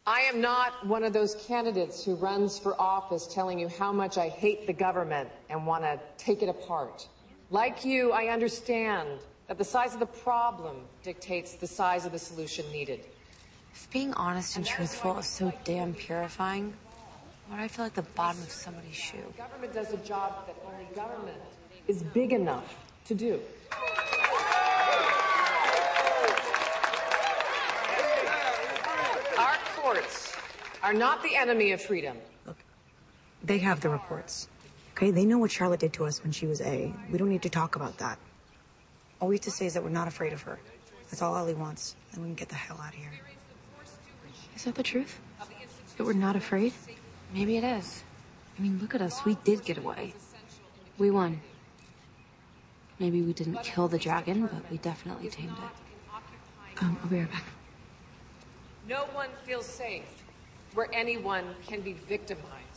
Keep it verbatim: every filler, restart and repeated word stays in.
I am not one of those candidates who runs for office telling you how much I hate the government and want to take it apart. Like you, I understand that the size of the problem dictates the size of the solution needed. If being honest and truthful is so damn purifying, why do I feel like the bottom of somebody's shoe? The government does a job that only government is big enough to do. Our courts are not the enemy of freedom. Look, they have the reports, okay? They know what Charlotte did to us when she was A. We don't need to talk about that. All we have to say is that we're not afraid of her. That's all Ellie wants, and we can get the hell out of here. Is that the truth? That we're not afraid? Maybe it is. I mean, look at us. We did get away. We won. Maybe we didn't kill the dragon, but we definitely tamed it. Um, I'll be right back. No one feels safe where anyone can be victimized.